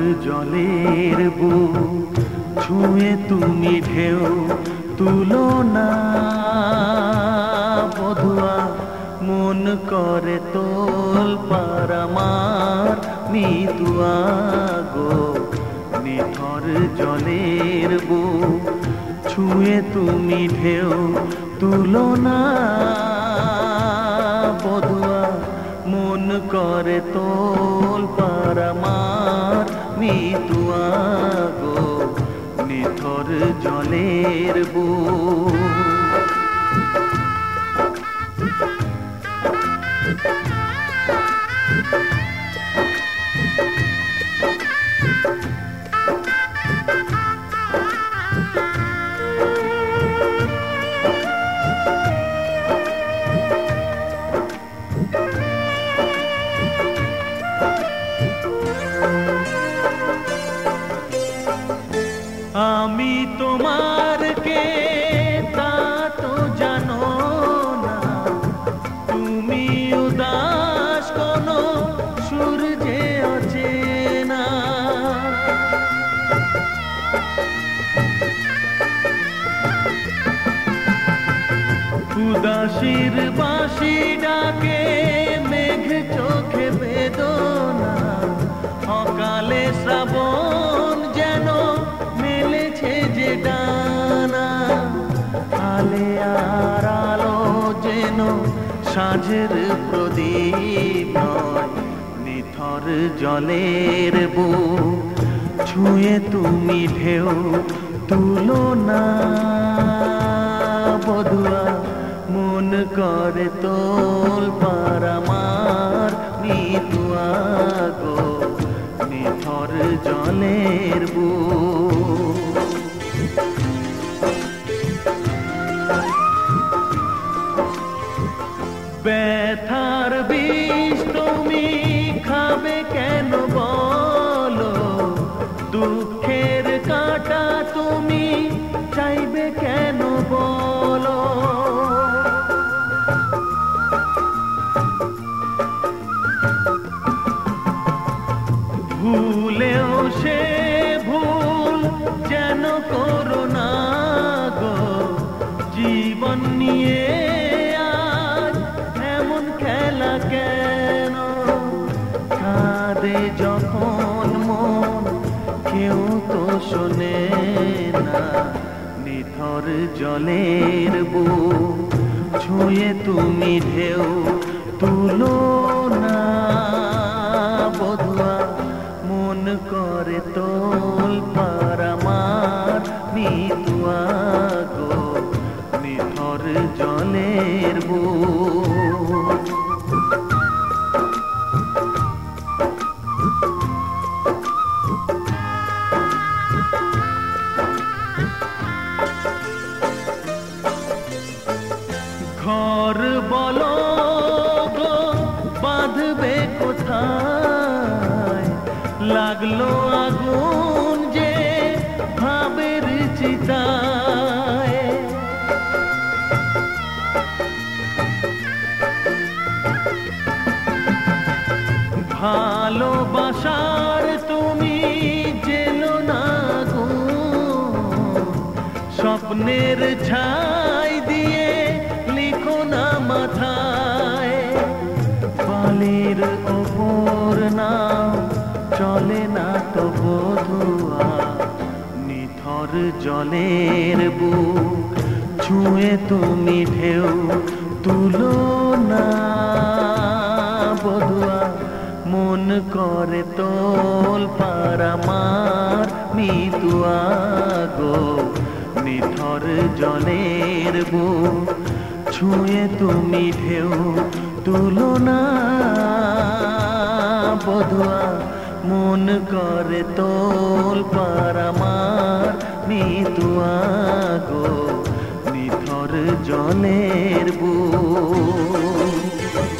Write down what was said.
জলের বুক ছুঁয়ে তুমি ঢেউ তুলো না বধুয়া মন করে তোল পার আমার মিতুয়া গো নিথর জলের বুক ছুঁয়ে তুমি ঢেউ তুলো না বধুয়া মন করে তোল পার আমার মিতুয়া গো নিথর জলের বুক আমি তোমার কে তা তো জানো না তুমি উদাস কোনো সূর্যে অচেনা উদাসীর বাঁশি ডাকে মেঘ চোখে বেদনা অকালে শ্রাবণ যেন মেলেছে যে ডানা আলে আর আলো যেন সাঁঝের প্রদীপ নয় নিথর জলের বুক ছুঁয়ে তুমি ঢেউ তুলো না বধুয়া মন করে তোল পার আমার মিতুয়া গো নিথর জলের বুক ব্যথার বিষ তুমি খাবে কেন বলো দুঃখের কাঁটা তুমি চাইবে কেন বলো ভুলেও সে ভুল যেন করো না গো জীবন নিয়ে আজ এমন খেলা কেন কাঁদে যখন মন কেউ তো শোনে না নিথর জলের বুক ছুঁয়ে তুমি ঢেউ তুলো না বধুয়া মন করে তোল পার আমার মিতুয়া গো নিথর জলের বুক ঘর বলো গো বাঁধবে কোথায় লাগলো আগুন যে ভাবের চিতায় ভালোবাসার তুমি জেলো না গো স্বপ্নের ছাই দিয়ে লিখো না মাথায় বালির ওপর নাও চলে না তো বধুয়া নিথর জলের বুক ছুঁয়ে তুমি ঢেউ তুলো না বধুয়া মন করে তোল পার আমার মিতুয়া গো নিথর জলের বুক ছুঁয়ে তুমি ঢেউ তুলো না বধুয়া মন করে তোল পার আমার মিতুয়া গো নিথর জলের বুক